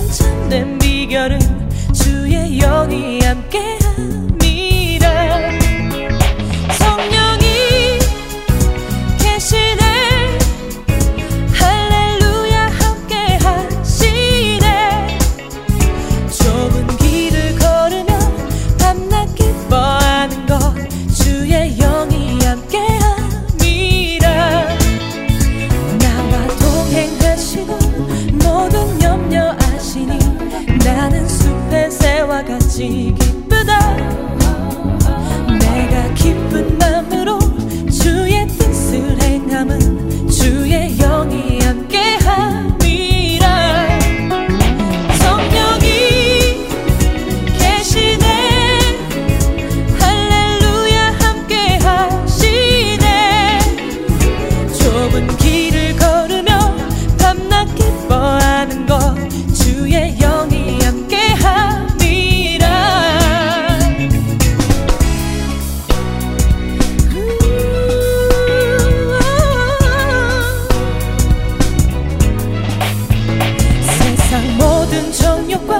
참된 비결은 주의 영이 함께함이라. 성령이 계시네, 할렐루야 함께하시네. 좁은 길을 걸으며 밤낮 기뻐하는 것 주의 영이 함께함이라. 나와 동행하시고 모든 염려 아시니 나는 숲의 새와 같이 기쁘다. 내가 기쁜 맘으로 주의 뜻을 행함은 주의 영이 함께함이라. 성령이 계시네, 할렐루야 함께하시네. 좁은 길을 걸으며 밤낮 기뻐하는 것 주의 영이 함께함이라. 세상 모든 정욕과